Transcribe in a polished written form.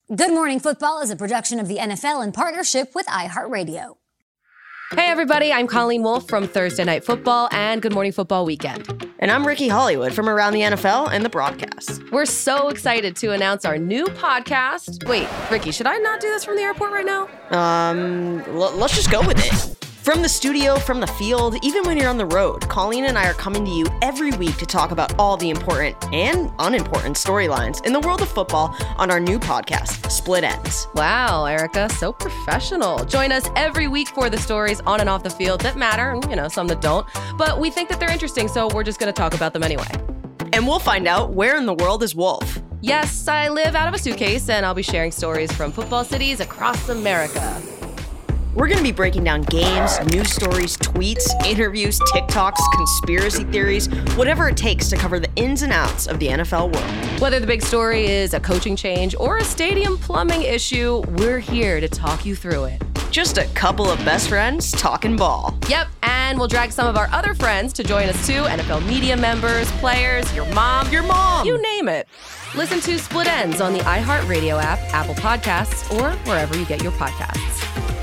Good Morning Football is a production of the NFL in partnership with iHeartRadio. Hey everybody, I'm Colleen Wolfe from Thursday Night Football and Good Morning Football Weekend. And I'm Ricky Hollywood from Around the NFL and the broadcast. We're so excited to announce our new podcast. Wait, Ricky, should I not do this from the airport right now? Let's just go with it. From the studio, from the field, even when you're on the road, Colleen and I are coming to you every week to talk about all the important and unimportant storylines in the world of football on our new podcast, Split Ends. Wow, Erica, so professional. Join us every week for the stories on and off the field that matter, and, some that don't. But we think that they're interesting, so we're just going to talk about them anyway. And we'll find out where in the world is Wolf. Yes, I live out of a suitcase, and I'll be sharing stories from football cities across America. We're going to be breaking down games, news stories, tweets, interviews, TikToks, conspiracy theories, whatever it takes to cover the ins and outs of the NFL world. Whether the big story is a coaching change or a stadium plumbing issue, we're here to talk you through it. Just a couple of best friends talking ball. Yep, and we'll drag some of our other friends to join us too, NFL media members, players, your mom, you name it. Listen to Split Ends on the iHeartRadio app, Apple Podcasts, or wherever you get your podcasts.